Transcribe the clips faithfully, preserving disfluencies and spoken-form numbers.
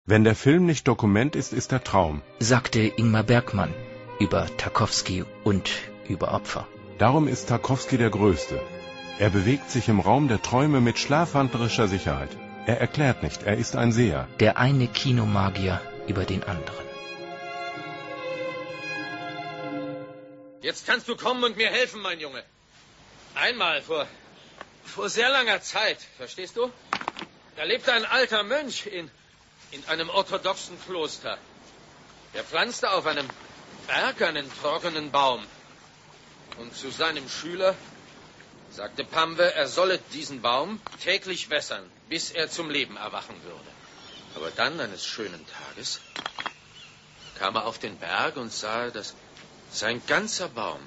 Wenn der Film nicht Dokument ist, ist er Traum, sagte Ingmar Bergman über Tarkowski und über Opfer. Darum ist Tarkowski der Größte. Er bewegt sich im Raum der Träume mit schlafwandlerischer Sicherheit. Er erklärt nicht, er ist ein Seher. Der eine Kinomagier über den anderen. Jetzt kannst du kommen und mir helfen, mein Junge. Einmal vor, vor sehr langer Zeit, verstehst du? Da lebte ein alter Mönch in, in einem orthodoxen Kloster. Er pflanzte auf einem Berg einen trockenen Baum. Und zu seinem Schüler sagte Pamwe, er solle diesen Baum täglich wässern, bis er zum Leben erwachen würde. Aber dann, eines schönen Tages, kam er auf den Berg und sah, dass sein ganzer Baum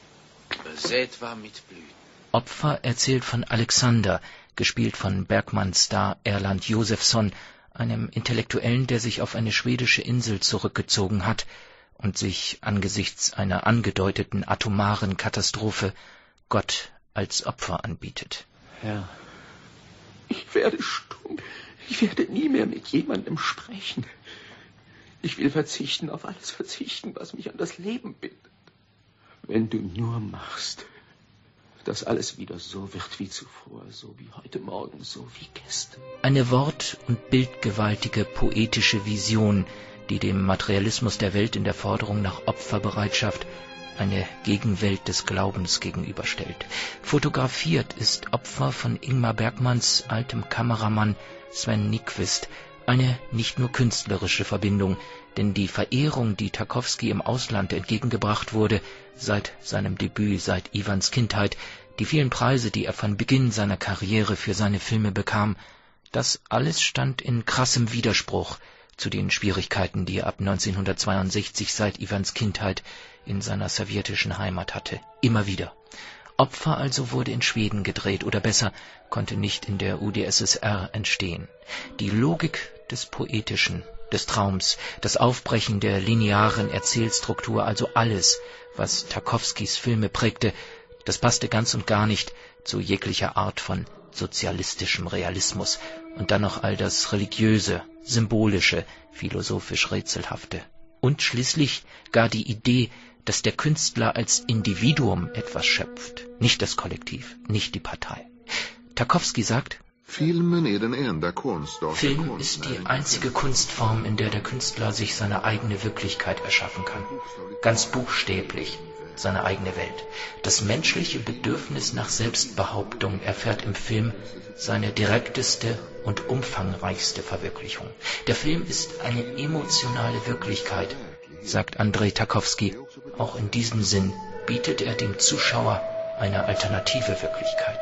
besät war mit Blüten. Opfer erzählt von Alexander, gespielt von Bergmanns Star Erland Josephson, einem Intellektuellen, der sich auf eine schwedische Insel zurückgezogen hat und sich angesichts einer angedeuteten atomaren Katastrophe Gott als Opfer anbietet. Herr, ich werde stumm. Ich werde nie mehr mit jemandem sprechen. Ich will verzichten, auf alles verzichten, was mich an das Leben bindet. Wenn du nur machst, dass alles wieder so wird wie zuvor, so wie heute Morgen, so wie gestern. Eine wort- und bildgewaltige poetische Vision, die dem Materialismus der Welt in der Forderung nach Opferbereitschaft eine Gegenwelt des Glaubens gegenüberstellt. Fotografiert ist Opfer von Ingmar Bergmans altem Kameramann Sven Nykvist, eine nicht nur künstlerische Verbindung, denn die Verehrung, die Tarkowski im Ausland entgegengebracht wurde, seit seinem Debüt, seit Ivans Kindheit, die vielen Preise, die er von Beginn seiner Karriere für seine Filme bekam, das alles stand in krassem Widerspruch zu den Schwierigkeiten, die er ab neunzehnhundertzweiundsechzig seit Ivans Kindheit in seiner sowjetischen Heimat hatte. Immer wieder. Opfer also wurde in Schweden gedreht, oder besser, konnte nicht in der U d S S R entstehen. Die Logik des Poetischen, des Traums, das Aufbrechen der linearen Erzählstruktur, also alles, was Tarkowskis Filme prägte, das passte ganz und gar nicht zu jeglicher Art von sozialistischem Realismus. Und dann noch all das Religiöse, Symbolische, philosophisch Rätselhafte. Und schließlich gar die Idee, dass der Künstler als Individuum etwas schöpft, nicht das Kollektiv, nicht die Partei. Tarkowski sagt, Film ist die einzige Kunstform, in der der Künstler sich seine eigene Wirklichkeit erschaffen kann. Ganz buchstäblich seine eigene Welt. Das menschliche Bedürfnis nach Selbstbehauptung erfährt im Film seine direkteste und umfangreichste Verwirklichung. Der Film ist eine emotionale Wirklichkeit, sagt Andrei Tarkowski. Auch in diesem Sinn bietet er dem Zuschauer eine alternative Wirklichkeit.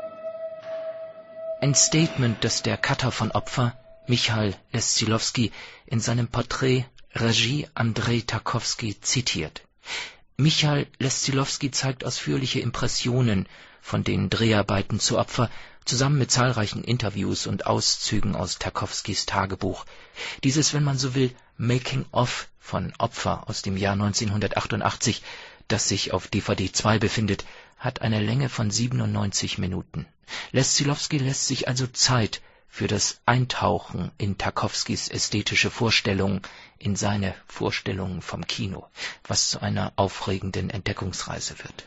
Ein Statement, das der Cutter von Opfer, Michal Lestilowski, in seinem Porträt Regie Andrei Tarkowski zitiert. Michal Lestilowski zeigt ausführliche Impressionen von den Dreharbeiten zu Opfer, zusammen mit zahlreichen Interviews und Auszügen aus Tarkowskis Tagebuch. Dieses, wenn man so will, Making-of von Opfer aus dem Jahr neunzehnhundertachtundachtzig, das sich auf D V D zwei befindet, hat eine Länge von siebenundneunzig Minuten. Lestilowski lässt sich also Zeit für das Eintauchen in Tarkowskis ästhetische Vorstellungen, in seine Vorstellungen vom Kino, was zu einer aufregenden Entdeckungsreise wird.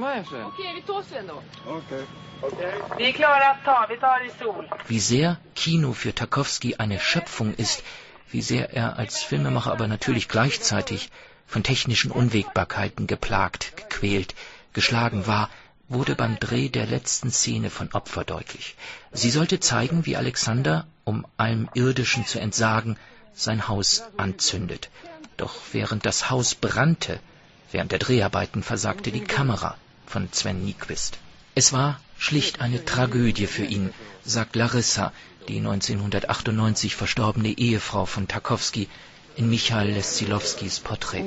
Wie sehr Kino für Tarkowski eine Schöpfung ist, wie sehr er als Filmemacher aber natürlich gleichzeitig von technischen Unwägbarkeiten geplagt, gequält, geschlagen war, wurde beim Dreh der letzten Szene von Opfer deutlich. Sie sollte zeigen, wie Alexander, um allem Irdischen zu entsagen, sein Haus anzündet. Doch während das Haus brannte, während der Dreharbeiten versagte die Kamera von Sven Nykvist. Es war schlicht eine Tragödie für ihn, sagt Larissa, die neunzehnhundertachtundneunzig verstorbene Ehefrau von Tarkowski, in Michal Lestilowskis Porträt.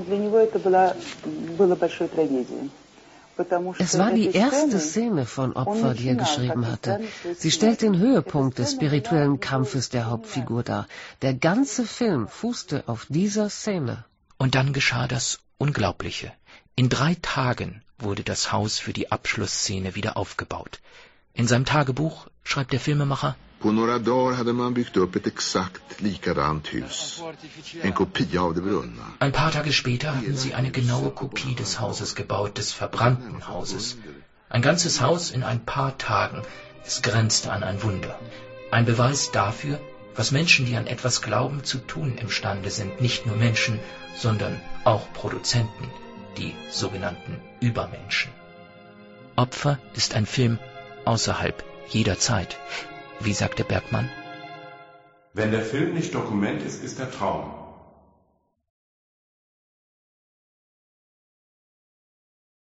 Es war die erste Szene von Opfer, die er geschrieben hatte. Sie stellt den Höhepunkt des spirituellen Kampfes der Hauptfigur dar. Der ganze Film fußte auf dieser Szene. Und dann geschah das Unglaubliche. In drei Tagen wurde das Haus für die Abschlussszene wieder aufgebaut. In seinem Tagebuch schreibt der Filmemacher. På några dagar hade man byggt upp ett exakt likadant hus. En kopia av det brunna. Ein paar Tage später hatten sie eine genaue Kopie des Hauses gebaut, des verbrannten Hauses. Ein ganzes Haus in ein paar Tagen. Es grenzte an ein Wunder. Ein Beweis dafür, was Menschen, die an etwas glauben, zu tun imstande sind. Nicht nur Menschen, sondern auch Produzenten, die sogenannten Übermenschen. Opfer ist ein Film außerhalb jeder Zeit. Wie sagte Bergman? Wenn der Film nicht Dokument ist, ist er Traum.